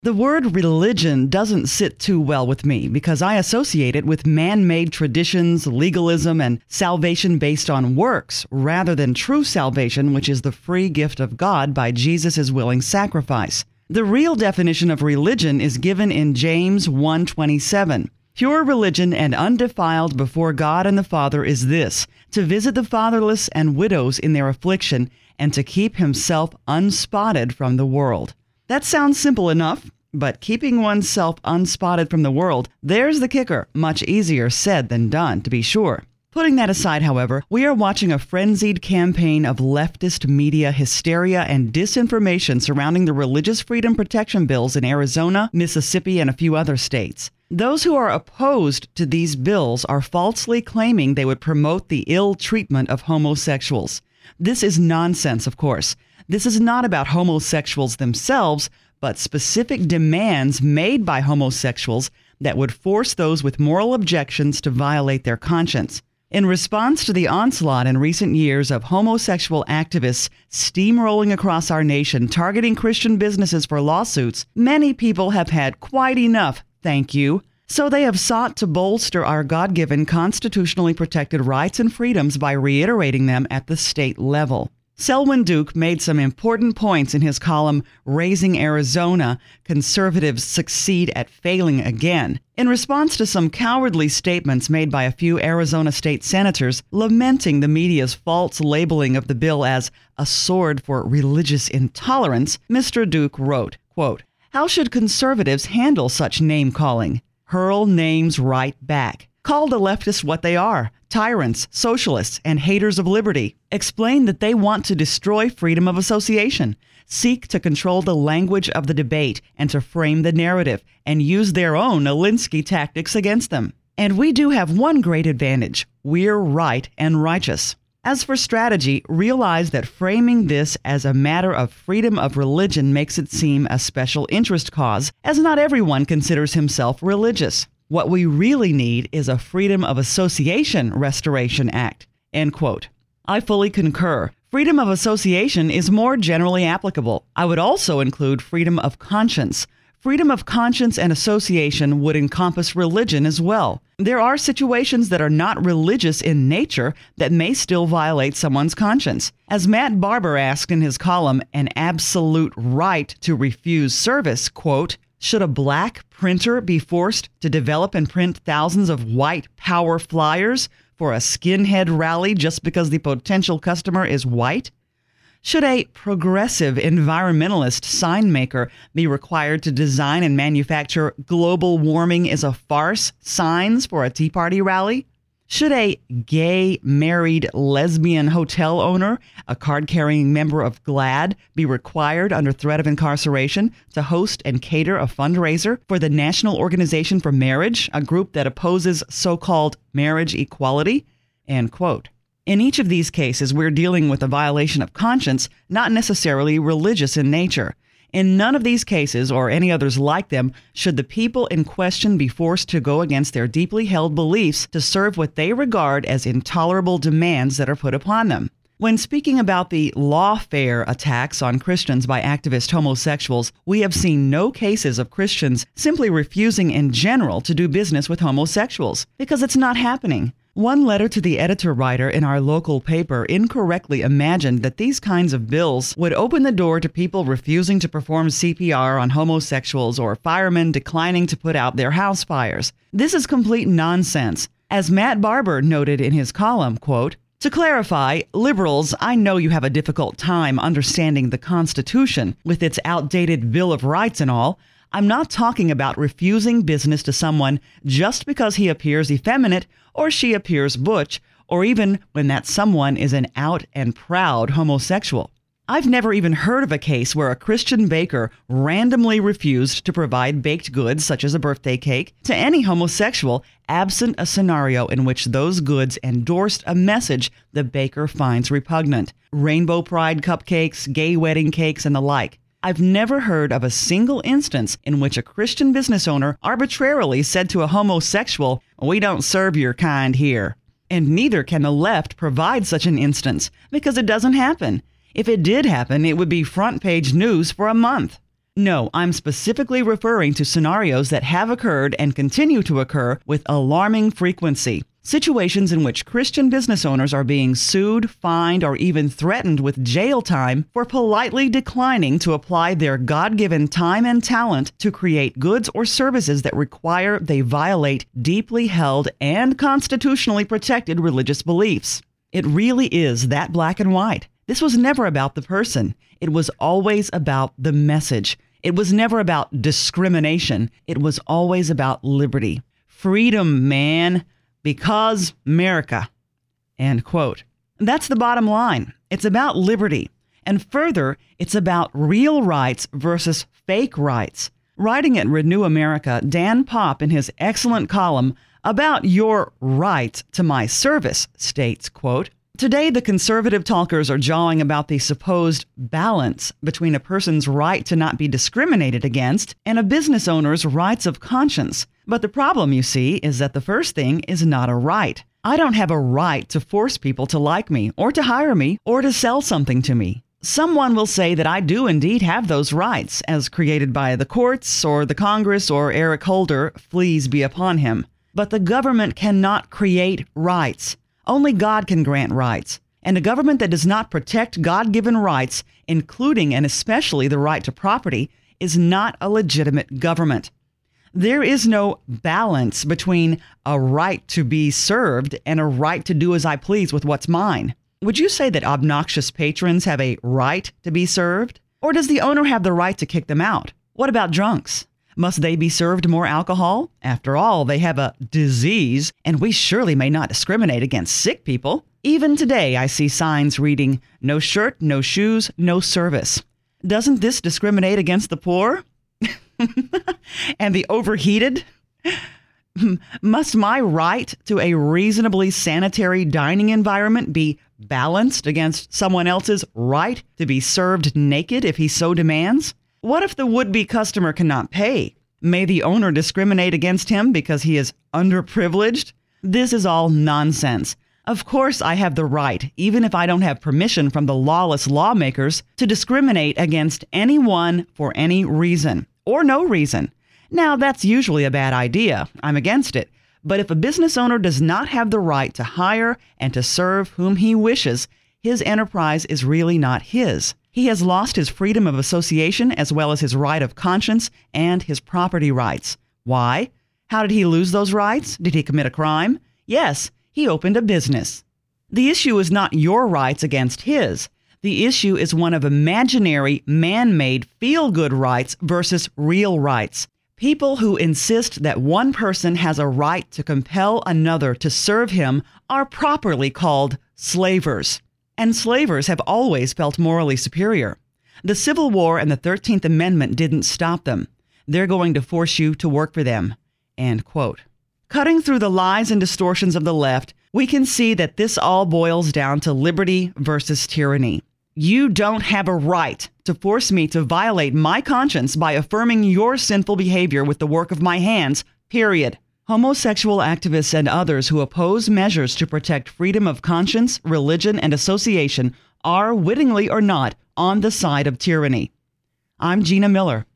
The word religion doesn't sit too well with me because I associate it with man-made traditions, legalism, and salvation based on works, rather than true salvation, which is the free gift of God by Jesus' willing sacrifice. The real definition of religion is given in James 1:27. Pure religion and undefiled before God and the Father is this, to visit the fatherless and widows in their affliction, and to keep himself unspotted from the world. That sounds simple enough, but keeping oneself unspotted from the world, there's the kicker. Much easier said than done, to be sure. Putting that aside, however, we are watching a frenzied campaign of leftist media hysteria and disinformation surrounding the religious freedom protection bills in Arizona, Mississippi, and a few other states. Those who are opposed to these bills are falsely claiming they would promote the ill treatment of homosexuals. This is nonsense, of course. This is not about homosexuals themselves, but specific demands made by homosexuals that would force those with moral objections to violate their conscience. In response to the onslaught in recent years of homosexual activists steamrolling across our nation targeting Christian businesses for lawsuits, many people have had quite enough, thank you. So they have sought to bolster our God-given constitutionally protected rights and freedoms by reiterating them at the state level. Selwyn Duke made some important points in his column, Raising Arizona, Conservatives Succeed at Failing Again, in response to some cowardly statements made by a few Arizona state senators lamenting the media's false labeling of the bill as a sword for religious intolerance. Mr. Duke wrote, quote, "How should conservatives handle such name-calling? Hurl names right back. Call the leftists what they are, tyrants, socialists, and haters of liberty. Explain that they want to destroy freedom of association, seek to control the language of the debate and to frame the narrative, and use their own Alinsky tactics against them. And we do have one great advantage. We're right and righteous. As for strategy, realize that framing this as a matter of freedom of religion makes it seem a special interest cause, as not everyone considers himself religious. What we really need is a Freedom of Association Restoration Act." End quote. I fully concur. Freedom of association is more generally applicable. I would also include freedom of conscience. Freedom of conscience and association would encompass religion as well. There are situations that are not religious in nature that may still violate someone's conscience. As Matt Barber asked in his column, An Absolute Right to Refuse Service, quote, "Should a black printer be forced to develop and print thousands of white power flyers for a skinhead rally just because the potential customer is white? Should a progressive environmentalist sign maker be required to design and manufacture global warming is a farce signs for a Tea Party rally? Should a gay, married, lesbian hotel owner, a card-carrying member of GLAAD, be required under threat of incarceration to host and cater a fundraiser for the National Organization for Marriage, a group that opposes so-called marriage equality?" End quote. In each of these cases, we're dealing with a violation of conscience, not necessarily religious in nature. In none of these cases, or any others like them, should the people in question be forced to go against their deeply held beliefs to serve what they regard as intolerable demands that are put upon them. When speaking about the lawfare attacks on Christians by activist homosexuals, we have seen no cases of Christians simply refusing in general to do business with homosexuals, because it's not happening. One letter to the editor-writer in our local paper incorrectly imagined that these kinds of bills would open the door to people refusing to perform CPR on homosexuals or firemen declining to put out their house fires. This is complete nonsense. As Matt Barber noted in his column, quote, "To clarify, liberals, I know you have a difficult time understanding the Constitution with its outdated Bill of Rights and all. I'm not talking about refusing business to someone just because he appears effeminate or she appears butch, or even when that someone is an out and proud homosexual. I've never even heard of a case where a Christian baker randomly refused to provide baked goods, such as a birthday cake, to any homosexual, absent a scenario in which those goods endorsed a message the baker finds repugnant. Rainbow Pride cupcakes, gay wedding cakes, and the like. I've never heard of a single instance in which a Christian business owner arbitrarily said to a homosexual, "We don't serve your kind here." And neither can the left provide such an instance, because it doesn't happen. If it did happen, it would be front page news for a month. No, I'm specifically referring to scenarios that have occurred and continue to occur with alarming frequency. Situations in which Christian business owners are being sued, fined, or even threatened with jail time for politely declining to apply their God-given time and talent to create goods or services that require they violate deeply held and constitutionally protected religious beliefs. It really is that black and white. This was never about the person. It was always about the message. It was never about discrimination. It was always about liberty. Freedom, man. Because America. End quote. That's the bottom line. It's about liberty. And further, it's about real rights versus fake rights. Writing at Renew America, Dan Popp, in his excellent column about your right to my service, states, quote, "Today, the conservative talkers are jawing about the supposed balance between a person's right to not be discriminated against and a business owner's rights of conscience. But the problem, you see, is that the first thing is not a right. I don't have a right to force people to like me or to hire me or to sell something to me. Someone will say that I do indeed have those rights as created by the courts or the Congress or Eric Holder, fleas be upon him. But the government cannot create rights. Only God can grant rights. And a government that does not protect God-given rights, including and especially the right to property, is not a legitimate government. There is no balance between a right to be served and a right to do as I please with what's mine. Would you say that obnoxious patrons have a right to be served? Or does the owner have the right to kick them out? What about drunks? Must they be served more alcohol? After all, they have a disease, and we surely may not discriminate against sick people. Even today, I see signs reading, "No shirt, no shoes, no service." Doesn't this discriminate against the poor? And the overheated? Must my right to a reasonably sanitary dining environment be balanced against someone else's right to be served naked if he so demands? What if the would-be customer cannot pay? May the owner discriminate against him because he is underprivileged? This is all nonsense. Of course I have the right, even if I don't have permission from the lawless lawmakers, to discriminate against anyone for any reason. Or no reason. Now, that's usually a bad idea. I'm against it. But if a business owner does not have the right to hire and to serve whom he wishes, his enterprise is really not his. He has lost his freedom of association as well as his right of conscience and his property rights. Why? How did he lose those rights? Did he commit a crime? Yes, he opened a business. The issue is not your rights against his. The issue is one of imaginary, man-made, feel-good rights versus real rights. People who insist that one person has a right to compel another to serve him are properly called slavers. And slavers have always felt morally superior. The Civil War and the 13th Amendment didn't stop them. They're going to force you to work for them. End quote. Cutting through the lies and distortions of the left, we can see that this all boils down to liberty versus tyranny. You don't have a right to force me to violate my conscience by affirming your sinful behavior with the work of my hands, period. Homosexual activists and others who oppose measures to protect freedom of conscience, religion, and association are, wittingly or not, on the side of tyranny. I'm Gina Miller.